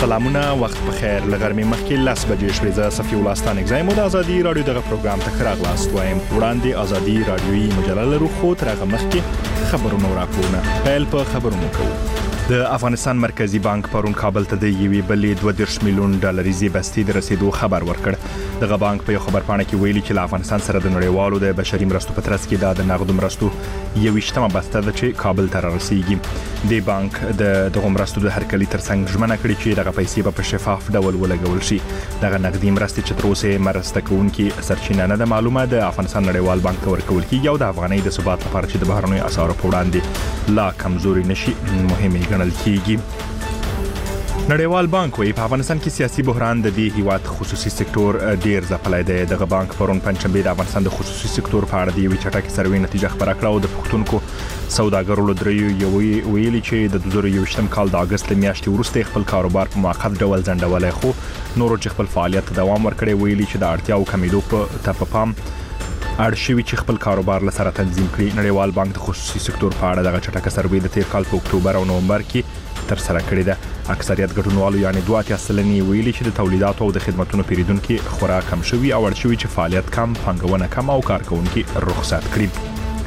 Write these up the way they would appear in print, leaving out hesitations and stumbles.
سلامونه وخت بخیر لغرمې مخکې 10 بجې شوې زه صفي الله ستانک زایم د ازادي رادیو دغه پروګرام ته راغلاست وایم وړاندې ازادي رادیوي مجله لرو خو تر هغه مخکې خبرونه راکوونه پیل په خبرونو کوو د افغانستان مرکزی بانک پرون کابل ته د یوې بلې 2 میلیون ډالریزي بستې د رسیدو خبر ورکړ دغه بانک په خبرپاڼه کې ویلي چې افغانستان سره د نړیوالو د بشري مرستو په ترڅ کې د نغدو مرستو 21مه بسته ده چې کابل ته رسیږي د بانک دغه مرستو د هرکلي ترڅنګ ژمنه کړې چې دغه پیسې په شفاف ډول ولګول شي دغه نغدي مرستې چې تر اوسه مرسته کوونکي سرچینه نه ده معلومه د افغانستان نړیوال بانک ته ورکول کیږي او د افغانۍ د ثبات لپاره چې د بهرنیو اسعارو په وړاندې لا کمزوري نشي مهمه ګڼل کیږي نړیوال بانک وایي په افغانستان کې سیاسي بحران د دې هیواد خصوصي سکتور ډیر ځپلای دی دغه بانک پرون پنځشنبه د افغانستان د خصوصي سکتور په اړه د یوې چټکې سروې نتیجه خبره کړه او د پښتونکو سوداګرو له دریو ویلي چې د 2021م کال د اگست میاشتې وروسته خپل کاروبار په موقت ډول ځنډولای خو نورو چې خپل فعالیت دوام ورکړي ویلي چې د اړتیاو کمیدو په پام اړشوي چې خپل کاروبار له سره تنظیم کړي نړیوال بانک د خصوصي سکتور په اړه دغه چټکه سروې د تیر کال په اکتوبر او نومبر کې تر سره کړې ده اکثریت ګډونوالو یعنی 2.3% ویلي چې د تولیداتو او د خدماتو پیریدونکو خورا کم شوي او اړشوي چې فعالیت کم پنګونه کم او کارکونکو رخصت کړي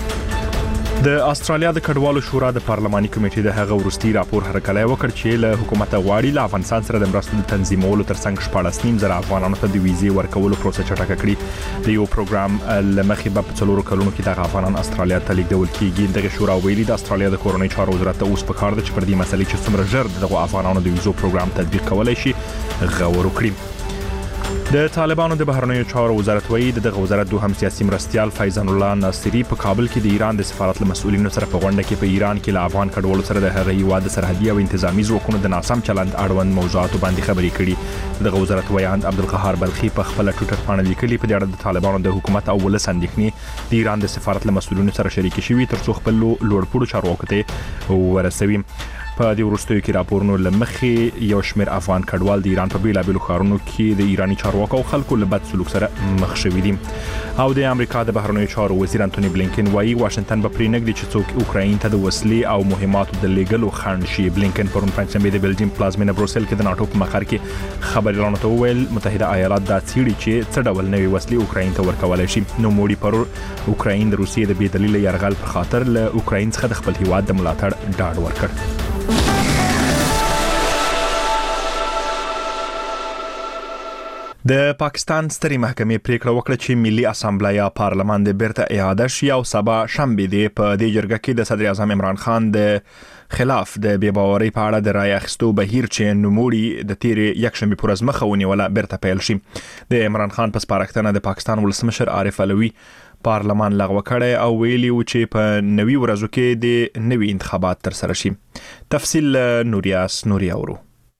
د استرالیا د کډوالو شورا د پارلماني کمیټې د هغه ورستي راپور هرکلی وکړ چې له حکومت غواړي له افغانستان سره د مرستو د تنظیمولو ترڅنګ 14.5 افغانانو ته د ویزې ورکولو پروسه چټکه کړي د یو پروګرام لمخې په 4 کلونو کې د افغانان استرالیا ته لیږدول کیږي دغه شورا ویلي د استرالیا د کورنۍ چارو وزارت ته اوس په کار ده چې پر دې مسلې چې څومره ژر دغه افغانانو د ویزو پروګرام تطبیق کولای شي غور وکړي د طالبانو د بهرنیو چارو وزارت وایي دغه وزارت دوهم سیاسي مرستيال فیضان الله ناصری په کابل کې د ایران د سفارت له مسؤلینو سره په غونډه کې په ایران کې له افغان کډوالو سره د هغه هیواد سرحدي او انتظامی ځواکونو د ناسم چلند اړوند موضوعاتو باندې خبرې کړي دغه وزارت وایي عبدالقهار بلخي په خپل ټویټر باندې لیکلي په اړه د طالبانو د حکومت او ولس اندېښنې د ایران د سفارت له مسؤلینو سره شریک شوي ترڅو خپل لوړپوړو چارواکو ته ورسوي په دې وروستیو کې راپورونو لمخې یو شمېر افغان کډوال د ایران په بیلابیلو ښارونو کې د ایرانی چارواکو او خلکو له بد سلوک سره مخ شوي دي او د امریکا د بهرنیو چارو وزیر انټونی بلینکن وایي واشنگټن به پرېنږدي چې څوک اوکراین ته د وسلې او مهماتو د لیږلو خنډ شي بلینکن پرون پنځشنبه د بلجیم پلازمینه بروسل کې د ناتو په مقر کې خبريالانو ته وویل متحده ایالات دا څېړي چې څه ډول نوې وسلې اوکراین ته ورکولای شي نو موړي پر اوکراین د روسیې د بې دلیله یرغل په خاطر له اوکراین څخه د خپل هیواد د ملاتړ ډاډ ورکړ د پاکستان سترې محکمې پریکړه وکړه چې ملي اسامبلیا پارلمان د بیرته اعاده شي او سبا شنبه دی په دې جرګه کې د صدر اعظم عمران خان د خلاف د بې باورۍ په اړه د رای اخیستو بهیر چې نوموړي د تیرې یکشنبه پر ورځ مخه ونیوله بیرته پیل شي د عمران خان په سپارښتنه د پاکستان ولسمشر عارف علوي پارلمان لغوه کړی او ویلي و چې په نوي ورځو کې د نوي انتخابات تر سره شي تفصیل نوریاس نورياورو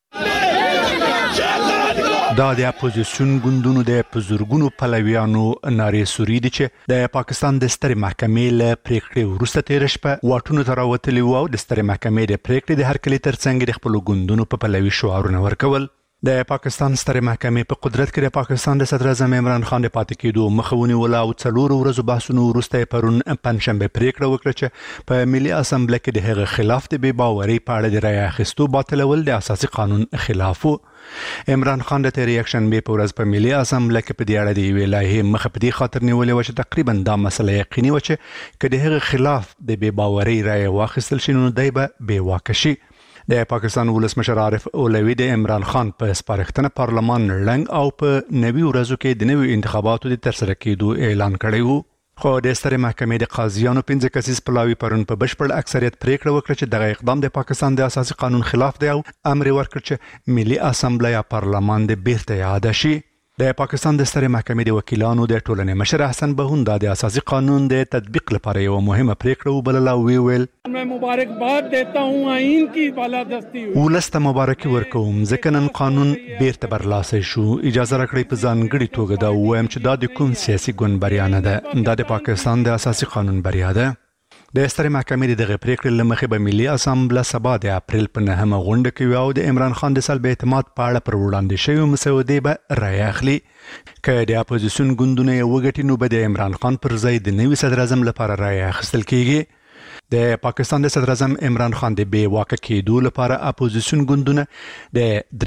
دا د اپوزیسیون ګوندونو د بزرګونو پلویانو نارې سوري دي چې د پاکستان د سترې محکمې له پریکړې وروسته تیر شپه واټونو ته راوتلي وو د سترې محکمې د پریکړې د هرکلي ترڅنګ د خپل ګوندونو په پلوي شعارونه ورکول د پاکستان سترې محکمې په قدرت کې د پاکستان د صدر اعظم عمران خان د پاتې کېدو مخه ونیوله او 4 ورځو بحثونو وروسته پرون پنځشنبه پریکړه وکړه چې په ملي اسامبله کې د هغه خلاف د بې باورۍ په اړه د رای اخیستو باطلول د اساسي قانون خلاف وو عمران خان د تیرې یکشنبه په ورځ په ملي اسامبله کې په دې اړه د یوې لایحې مخه په دې خاطر نیولې و چې تقریبا دا مسله یقیني و چې که د هغه خلاف د بې باورۍ رای واخیستل شي نو دی به بې واکه شي د پاکستان ولسمشر عارف علوي د عمران خان په سپارښتنه پارلمان لنګ او په نوي ورځو کې د نوي انتخاباتو د ترسره کېدو اعلان کړی وو خو د سترې محکمې د قاضیانو 15 کسیز پلاوي پرون په بشپړ اکثریت پریکړه وکړه چې دغه اقدام د پاکستان د اساسي قانون خلاف دی او امر ورکړ چې ملي اسامبلیا پارلمان د بیرته اعاده شي د پاکستان د سترې محکمې د وکیلانو د ټولنې مشر احسن بهوندا د اساسي قانون د تطبیق لپاره یو مهمه پریکړه وبلله او ویل मैं मुबारकबाद देता हूं आइन की بالادستی ولسته مبارکي ورکوم ځکه نن قانون بیرته برلاسه شو اجازه راکړئ په ځانګړي توګه دا وایم چې دا د کوم سیاسي ګوند بریا نه ده دا د پاکستان د اساسي قانون بریا ده د سترې محکمې دغه پریکړې لمخې به ملي اسامبله سبا د اپریل په 9مه غونډه کوي او د عمران خان د سلب اعتماد په اړه پر وړاندې شوی مسودې به رای اخلي که د اپوزیسیون ګوندونه یې وګټي نو به د عمران خان پر ځای د نوي صدر اعظم لپاره رای اخیستل کیږي د پاکستان د صدر اعظم عمران خان د بې واکه کېدو لپاره اپوزیسیون ګوندونه د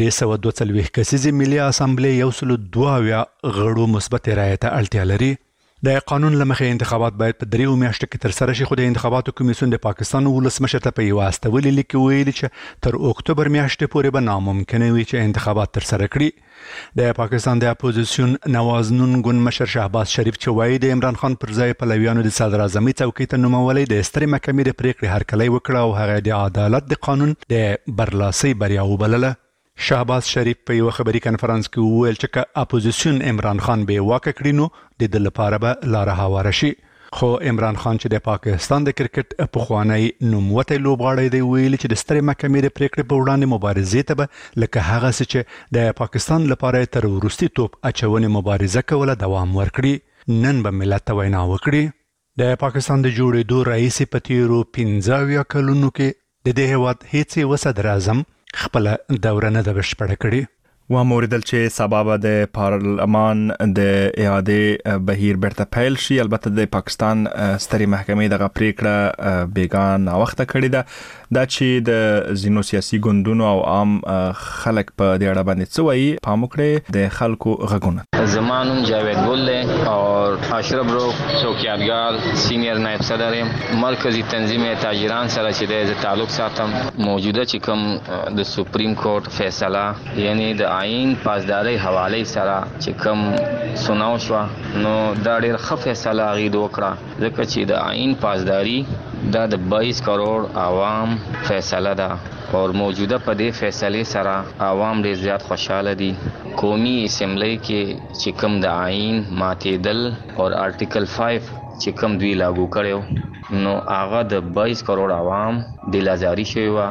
342 کسیزې ملي اسامبلې 122 غړو مثبت رایې ته اړتیا لري. د قانون لمخې انتخابات باید په 3 میاشتو کې ترسره شي، خو د انتخاباتو کمیسیون د پاکستان ولسمشر ته په یو استولې لیک ویلي چې تر اکتوبر میاشتې پورې به ناممکن وي چې انتخابات ترسره کړي. د پاکستان د اپوزیسیون نواز نون ګوند مشر شهباز شریف چې وایي د عمران خان پر ځای پلویانو د صدر اعظمي څوکۍ ته نومولی د سترې محکمې د پریکړې هرکلی وکړه او هغه د عدالت د قانون د برلاسۍ بریا وبلله. شهباز شریف په یو خبري کنفرانس کې وویل چې که اپوزیسیون عمران خان بې واکه کړي نو د ده لپاره به لاره هواره شي. خو عمران خان چې د پاکستان د کرکټ پخوانی نوموتی لوبغاړی دی ویلي چې د سترې محکمې د پریکړې په وړاندې مبارزې ته به لکه هغسې چې د پاکستان لپاره تر وروستي توپ اچونې مبارزه کوله دوام ورکړي. نن به ملت ته وینا وکړي. د پاکستان د جوړېدو رئیس په تیرو 15 کلونو کې د دې هېواد هیڅ یو صدر اعظم خپله دوره نه ده بشپړه کړې. وموریدل چې سبب د پارلمان د اعاده بهیر بیرته پیل شي. البته د پاکستان سترې محکمې دغه پریکړه بیګان وخته کړې ده دا چې د زینو سیاسي ګوندونو او عام خلک په دې اړه باندې څه وایي. پام وکړئ د خلکو غږونه. زمانم جاوید گل اور اشرف رو چوکیادگار سینئر نائب صدر مرکزی تنظیم تاجران سره چې د تعلق ساتم. موجوده چې کوم د سپریم کورټ فیصله یعنی د آئین پاسداري حواله سره چې کوم سناو شو نو دا ډېر ښه فیصله غید وکړه ځکه چې د آئین پاسداري دا د 22 کروڑ عوام فیصله ده اور موجوده په دې فیصله سره عوام ډېر زیات خوشاله دي. قومي اسمبلی کې چې کوم د آئین ماتېدل اور آرټیکل 5 چې کوم دوی لاګو کړو نو هغه د 22 کروڑ عوام دلازاری شوی و.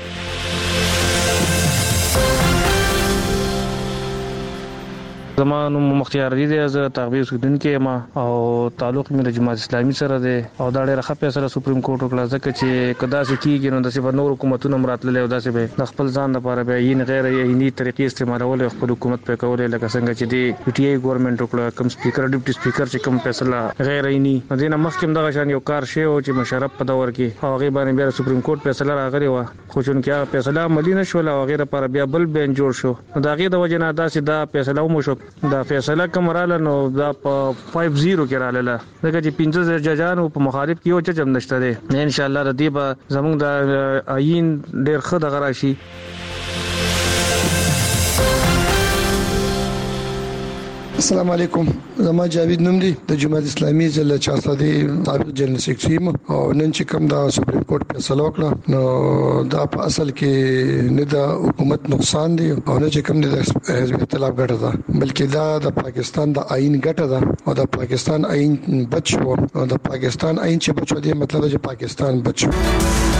زمانو مختیار دي د تغویر سودونکو ما او تعلق مې د جماعت اسلامي سره دی او دا ډېر ښه فیصله سپریم کورټ وکړه ځکه چې کدا سې کیږي نو د سیمه نور حکومتونو مراتله او داسې به د خپل ځان لپاره به یې غیر عیني طریقې استعمالول خپل حکومت په کول لکه څنګه چې دی پی ټی آی ګورنمنت وکړه کوم سپیکر ډیپټي سپیکر چې کوم فیصله غیر عیني دینه مخکې دغه شان یو کار شی او چې مشرف په دور کې هغه باندې بیا سپریم کورټ فیصله راغلی و خو چون کې فیصله عملی نشول او غیر لپاره بیا بل بین جوړ شو دا غي د وجه نه داسې دا فیصله مو شو. دا فیصله کمراله نو دا په 50 کې رااله دغه چې 15 ججانو په مخالف کې یو جج هم نشته دی. ان شاء الله ردی به زموږ د آئین ډېر ښه دغه راشي. السلام علیکم. زما جاوید نوم دی د جماعت اسلامي ضلع چارسدي سابق جنرال سیکرټري او نن چې کوم دا سپریم کورټ فیصله وکړه نو دا په اصل کې نه د حکومت نقصان دی او نه چې کوم د حزب اختلاف ګټه ده بلکې دا د پاکستان د آئین ګټه ده او د پاکستان آئین بچو او د پاکستان آئین چې بچو دی مطلب چې پاکستان بچو.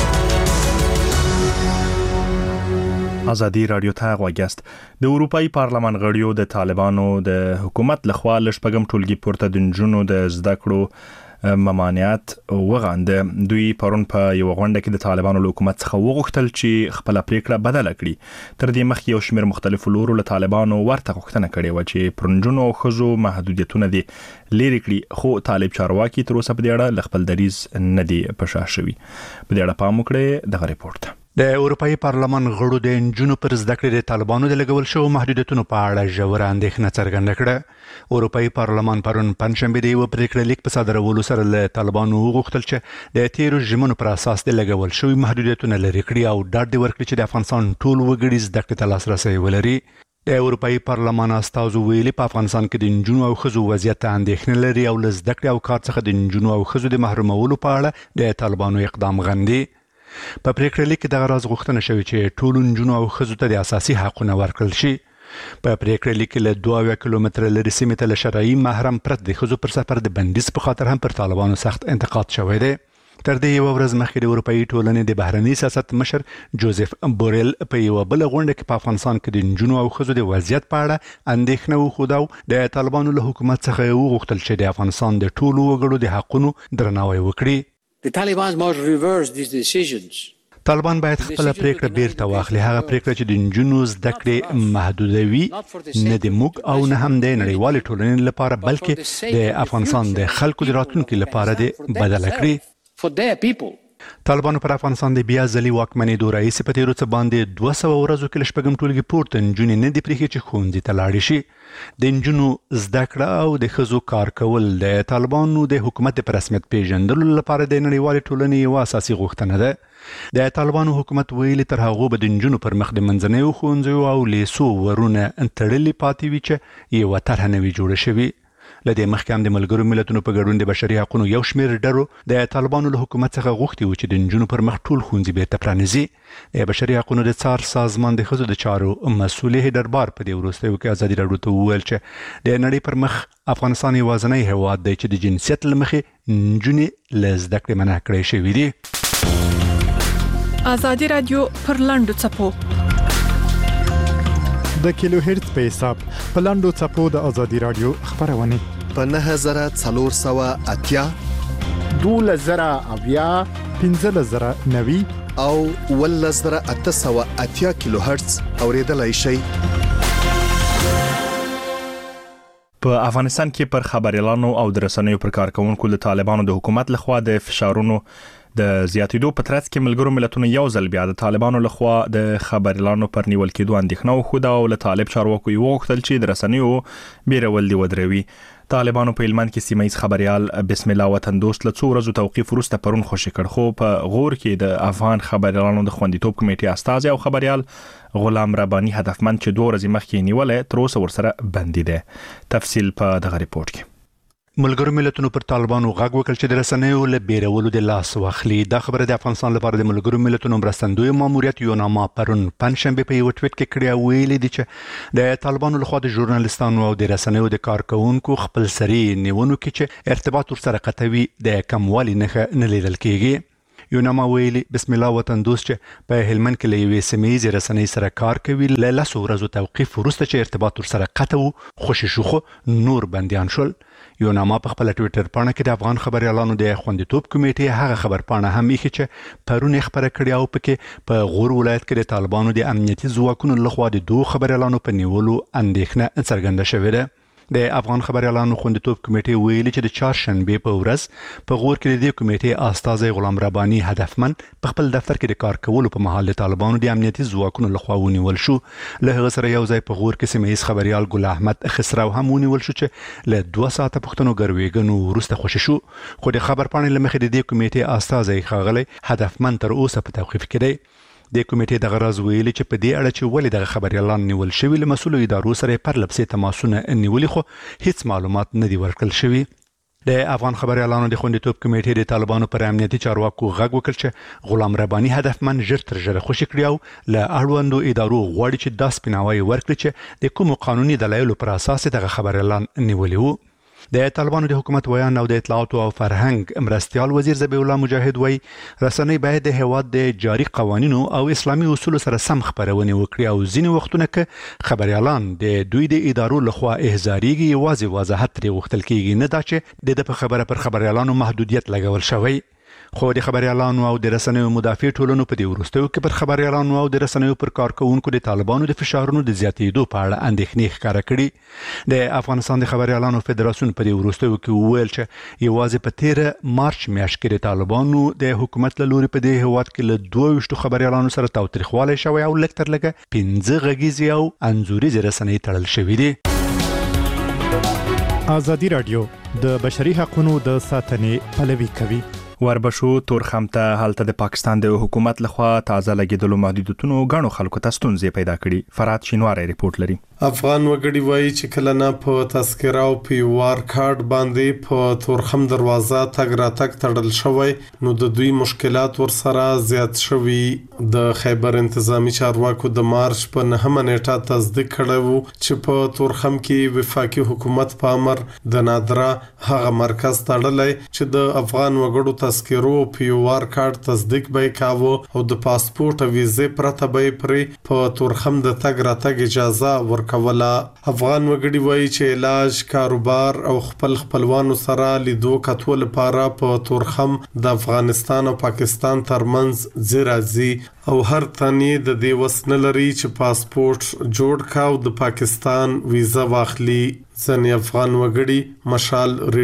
ازادي رادیو ته غوږیاست. د اروپאי پارلمان غړیو د طالبانو د حکومت لخوا لشپږم ټولګي پورته د نجونو د زده کړو ممانعت وغانده. دوی پرون په یو غونډه کې د طالبانو له حکومت څخه وغوښتل چې خپل پریکړه بدله کړي. تر دې مخکې یو شمېر مختلفو لورو له طالبانو ورته غوښتنه کړې و چې پر نجونو او ښځو محدودیتونه دي لري کړي خو طالب چارواکي تر اوسه په دې اړه له خپل دریځ نه دی په شا شوي. په دې اړه پام وکړئ دغه ریپورت. د اروپאי پارلمان غړو د نجونو پر زده کړې د طالبانو د لګول شوو محدودیتونو په اړه ژوره اندېښنه څرګنده کړه. اروپאי پارلمان پرون پنځشنبه د یو پریکړه لیک په صادرولو سره له طالبانو وغوښتل چې د تیرو ژمنو پر اساس د لګول شوی محدودیتونه لرې کړي او ډاډ ورکړي چې د افغانستان ټول وګړي زده کړې ته لاسرسی ولري. د اروپאי پارلمان استازو ویلي په افغانستان کې د نجونو او ښځو وضعیت اندېښنه لري او له زده کړې او کار څخه د نجونو او ښځو د محرومولو په اړه د طالبانو اقدام غندي. په پریکړه لیک کې دغه راز غوښتنه شوې چې ټول نجونو او ښځو ته د اساسي حقوقو ورکړل شي. په پریکړه لیک کې له 2 کیلومتر لرې سیمې ته له شرعي محرم پرته د ښځو پر سفر د بندیز په خاطر هم پر طالبانو سخت انتقاد شوی دی. تر دې یو ورځ مخکې د اروپאי ټولنې د بهرني سیاست مشر جوزف بورل په یو بل غونډه کې په افغانستان کې د نجونو او ښځو د وضعیت په اړه اندېښنه وښوده او د طالبانو له حکومت څخه وغوښتل چې د افغانستان د ټولو وګړو د حقونو درناوی وکړي. The Taliban must reverse these decisions. طالبان باید خپل پریکړه بیرته واخلي. هغه پریکړه چې د نجونو زده کړې محدودوي نه د موږ او نه هم د نړیوالې ټولنې لپاره بلکې د افغانستان د خلکو د راتلونکي لپاره د بدله کړي. for their people. طالبانو پر افغانستان د بیا ځلې واکمنېدو رئیس په تیرو څه باندې 200 ورځو کې شپږم ټولګي پورته نجونې نه دي پرېښې چې ښوونځي ته لاړې شي. د نجونو زده کړه او د ښځو کار کول د طالبانو د حکومت په رسمیت پیژندلو لپاره د نړیوالې ټولنې یوه اساسي غوښتنه ده. د طالبانو حکومت ویلي تر هغه به د نجونو پر مخ د منځنیو ښوونځیو او لیسو ورونه تړلي پاتې وي چې یوه طرحه نه وي جوړه شوې. لدې مخکې هم د ملګرو ملتونو په ګډون د بشري حقوقو یو شمېر ډلو د طالبانو له حکومت څخه غوښتي و چې د نجونو پر مخ ټول ښوونځي بیرته پرانیزي. د بشري حقوقو د څار سازمان د ښځو د چارو مسؤل هیدربار په دې وروستیو کې ازادي راډیو ته وویل چې د نړۍ پر مخ افغانستان یوازینی هېواد دی چې د جنسیت له مخې نجونې له زده کړې منع کړې شوي دي. ازادي راډیو پر لاندو څپو د کیلو هرتز په حساب په لاندو څپو د ازادي راډیو خبرونه په 9480 12080 15090 او 11880 کیلو هرتز اوریدلای شئ. په افغانستان کې پر خبريالانو او د رسنیو پر کارکونکو د طالبانو د حکومت لخوا د فشارونو د زیاتېدو په ترڅ کې ملګرو ملتونو یو ځل بیا د طالبانو لخوا د خبريالانو پر نیول کېدو اندېښنه وښوده او له طالب چارواکو یې وغوښتل چې د رسنیو بیرول دي ودروي. طالبانو په هلمند کې سیمه ییز خبريال بسم الله وطن دوست له څو ورځو توقیف وروسته پرون خوشي کړ، خو په غور کې د افغان خبريالانو د خوندیتوب کمیټې استازي او خبريال غلام رباني هدفمند چې 2 ورځې مخکې نیولې تر اوسه ورسره بندي دي. تفصیل په دغه ریپورت کې. ملګرو ملتونو پر طالبانو غږ وکړ چې د رسنیو له بیرولو د لاس واخلي. دا خبره د افغانستان لپاره د ملګرو ملتونو مرستندوی ماموریت یوناما پرون پنځشنبه په یو ټویټ کې کړی او ویلي دي چې د طالبانو لخوا د ژورنالیستانو او د رسنیو د کارکونکو خپل سری نیونو کې چې ارتباط ورسره قطوي د کموالي نه لیدل کېږي. یوناما ویلي بسم الله وطن دوست چې په هلمند کې له یوې سیمه ییزې رسنۍ سره کار کوي له 10 ورځو توقیف وروسته چې ارتباط ورسره قطع و خوشي شو خو نور بنديان شول. یوناما په خپل ټویټر پاڼه کې د افغان خبريالانو د خوندیتوب کمیټې هغه خبر پاڼه هم یې چې پرون خبره کړې او پکې په غور ولایت کې د طالبانو د امنیتي ځواکونو لخوا د 2 خبريالانو په نیولو اندېښنه څرګنده شوې ده. د افغان خبريالانو خوندیتوب کمیټې ویلي چې د چهارشنبه په ورځ په غور کې د کمیټې استازي غلام رباني هدفمند په خپل دفتر کې د کار کولو په محل د طالبانو د امنیتي ځواکونو لخوا ونیول شو. له هغه سره یو ځای په غور کې سیمه ییز خبريال ګل احمد خسرو هم ونیول شو چې له 2 ساعته پښتنو ګرويګنو وروسته خوشي شو، خو د خبر پاڼې لمخې د دې کمیټې استازي خاغلی هدفمند تر اوسه په توقیف کې دی. د کمیټې د غرض ویلي چې په دې اړه چې ولې د خبريالان نیول شوی له مسؤلو ادارو سره پر لپسې تماسونه نیولې خو هیڅ معلومات نه دی ورکړل شوی. د افغان خبريالانو د خوندیتوب کمیټې د طالبانو پر امنیتي چارواکو غږ وکړ چې غلام رباني هدفمند ژر تر ژره خوشي کړی او له اړوندو ادارو غواړي چې د سپیناوي ورکړي چې د کوم قانوني دلایلو پر اساس د خبريالان نیولې وو. د طالبانو د حکومت ویان او د اطلاعات او فرهنګ مرستيال وزیر ذبیح الله مجاهد وای رسنۍ باید د هیواد د جاری قوانینو او اسلامي اصولو سره سم خبرونه وکړي او ځینې وختونه کې خبريالان د دوی د ادارو لخوا احزاریږي یوازې وضاحت لري وختل کېږي نه دا چې د خبره پر خبريالانو محدودیت لګول شوی. خو د خبريالانو او د رسنیو مدافع ټولنو په دې وروستیو کې پر خبريالانو او د رسنیو پر کارکونکو د طالبانو د فشارونو د زیاتېدو په اړه اندېښنې ښکاره کړي. د افغانستان د خبريالانو فدراسیون په دې وروستیو کې وویل چې یوازې په 13 مارچ میاشت کې د طالبانو د حکومت له لوري په دې هیواد کې له 22 خبريالانو سره تاوتریخوالی شوی او لږ تر لږه 15 غږیزې او انځوریزې رسنۍ تړل شوې دي. ازادي راډیو د بشري حقوقو د ساتنې پلوي کوي. وربشو تورخمته حالت د پاکستان د حکومت لخوا تازه لګیدلو محدودیتونو غنو خلکو ته ستونزې پیدا کړي. فرات شینواری ریپورت لري. افغان وګړي وایي چې کله نه په تذکره او په وار کارت باندې په تورخم دروازه تګ راتګ تړل شوی نو د دوی مشکلات ورسره زیات شوي. د خیبر انتظامی چارواکو د مارچ په 9 نیټه تصدیق کړو چې په تورخم کې وفاقي حکومت په امر د نادره هغه مرکز تړلای چې د افغان وګړو تذکرو او په وار کارت تصدیق به کاوه او د پاسپورت او ویزه پرته به پرې په تورخم د تګ راتګ اجازه ورکوله. افغان وګړي وایي چې علاج، کاروبار او خپلوانو سره لیدو کتو لپاره په تورخم د افغانستان او پاکستان ترمنځ زیرازي او هر تنه د دې وسنه لري چې پاسپورت جوړ کاو د پاکستان ویزه واخلي. ځنې افغان وګړي مشال